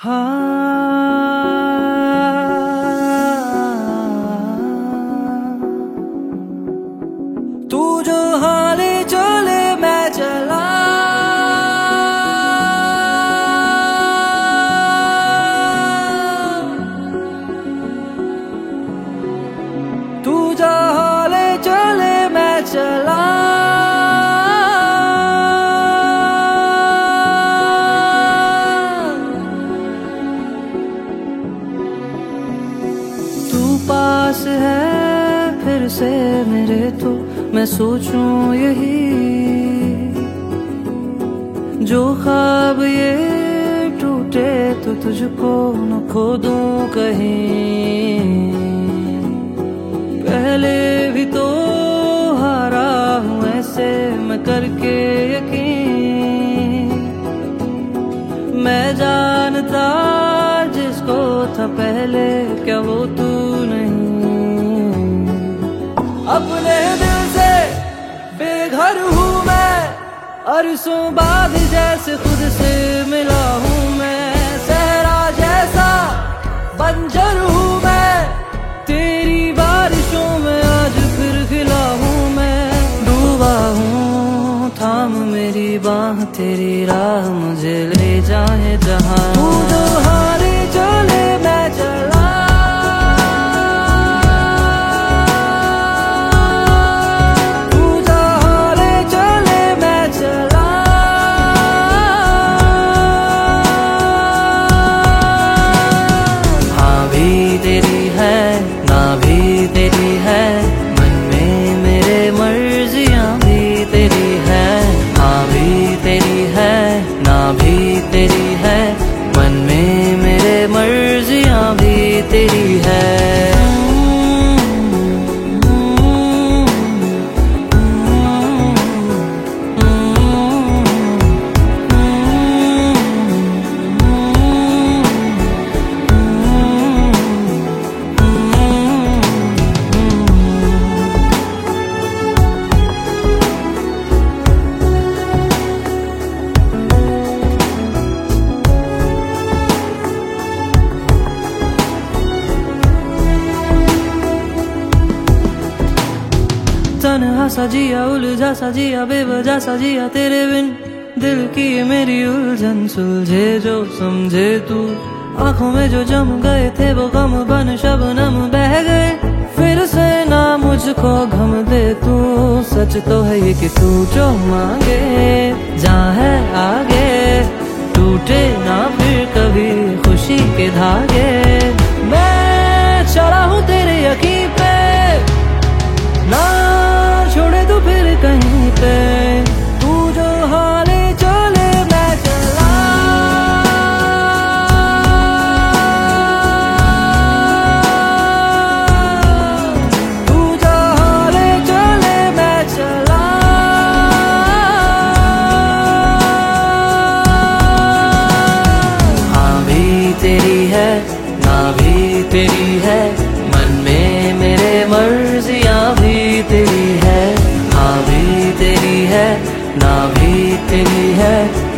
तू जो हाले चले मैं चला, तू जो हाले चले मैं चला। पास है फिर से मेरे तो मैं सोचूं यही, जो ख्वाब ये टूटे तो तुझको न खो दूं कहीं। पहले भी तो हारा हूं ऐसे मैं करके यकीन, मैं जानता जिसको था पहले क्या वो तू नहीं। अपने दिल से बेघर हूँ मैं, अरसों बाद जैसे खुद से मिला हूँ मैं। सहरा जैसा बंजर हूँ मैं, तेरी बारिशों में आज फिर खिला हूँ मैं। डूबा हूँ थाम मेरी बाह तेरी राह, मुझे ले जाए जहाँ। तू जो हारे चले मैं चला, तू जो हारे चले मैं चला। हाँ भी तेरी है ना भी तेरी है, मन में मेरे मर्जियाँ भी तेरी है। हाँ भी तेरी है ना भी तेरी है, मन में मेरे मर्जियाँ भी तेरी है। तन्हा सा जिया उलझा सा जिया बेवजह सा जिया तेरे बिन, दिल की मेरी उलझन सुलझे जो समझे तू। आंखों में जो जम गए थे वो गम बन शबनम बह गए, फिर से ना मुझको गम दे तू। सच तो है ये कि तू जो मांगे जहाँ है आगे, टूटे ना फिर कभी खुशी के धागे। मैं चला हूँ तेरे यकीन पे, ना छोड़े तो फिर कहीं पे। तू जो हाले चले मैं चला, तू जो हाले चले मैं चला। हाँ भी तेरी है ना भी तेरी है, मन में मेरे मर्जियाँ भी तेरी है। हाँ भी तेरी है ना भी तेरी है,